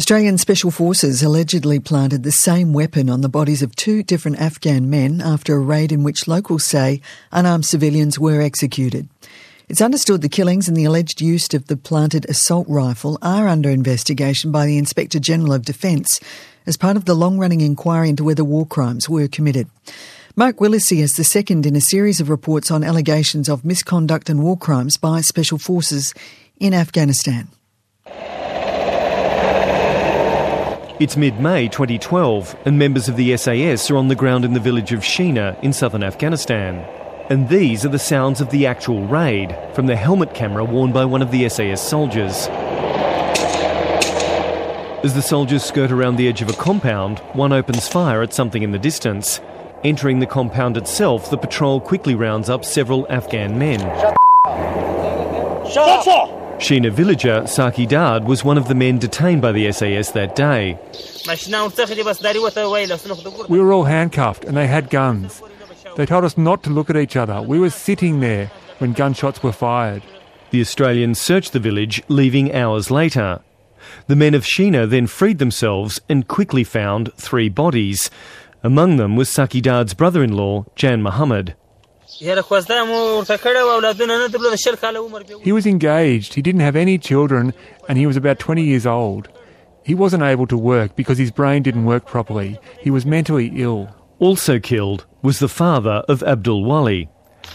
Australian Special Forces allegedly planted the same weapon on the bodies of two different Afghan men after a raid in which locals say unarmed civilians were executed. It's understood the killings and the alleged use of the planted assault rifle are under investigation by the Inspector General of Defence as part of the long-running inquiry into whether war crimes were committed. Mark Willesee is the second in a series of reports on allegations of misconduct and war crimes by Special Forces in Afghanistan. It's mid-May 2012 and members of the SAS are on the ground in the village of Sheena in southern Afghanistan. And these are the sounds of the actual raid from the helmet camera worn by one of the SAS soldiers. As the soldiers skirt around the edge of a compound, one opens fire at something in the distance. Entering the compound itself, the patrol quickly rounds up several Afghan men. Sheena villager Saki Dard was one of the men detained by the SAS that day. We were all handcuffed and they had guns. They told us not to look at each other. We were sitting there when gunshots were fired. The Australians searched the village, leaving hours later. The men of Sheena then freed themselves and quickly found 3 bodies. Among them was Saki Dard's brother-in-law, Jan Muhammad. He was engaged, he didn't have any children, and he was about 20 years old. He wasn't able to work because his brain didn't work properly. He was mentally ill. Also killed was the father of Abdul Wali.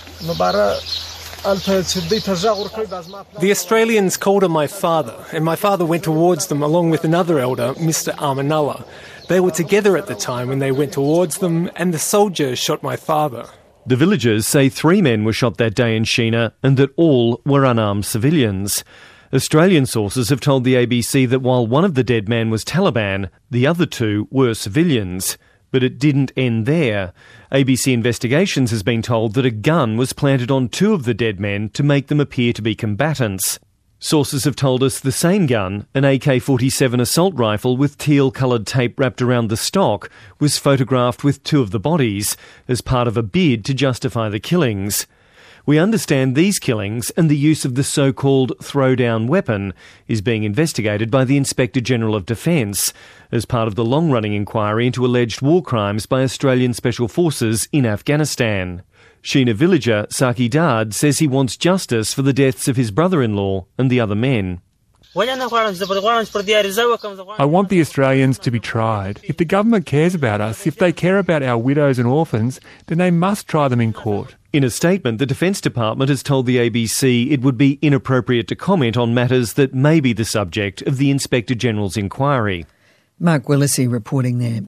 The Australians called on my father, and my father went towards them along with another elder, Mr. Amanullah. They were together at the time when they went towards them, and the soldier shot my father. The villagers say 3 men were shot that day in Sheena and that all were unarmed civilians. Australian sources have told the ABC that while one of the dead men was Taliban, the other 2 were civilians. But it didn't end there. ABC Investigations has been told that a gun was planted on 2 of the dead men to make them appear to be combatants. Sources have told us the same gun, an AK-47 assault rifle with teal-coloured tape wrapped around the stock, was photographed with 2 of the bodies as part of a bid to justify the killings. We understand these killings and the use of the so-called throwdown weapon is being investigated by the Inspector General of Defence as part of the long-running inquiry into alleged war crimes by Australian Special Forces in Afghanistan. Sheena villager Saki Dard says he wants justice for the deaths of his brother-in-law and the other men. I want the Australians to be tried. If the government cares about us, if they care about our widows and orphans, then they must try them in court. In a statement, the Defence Department has told the ABC it would be inappropriate to comment on matters that may be the subject of the Inspector General's inquiry. Mark Willesee reporting there.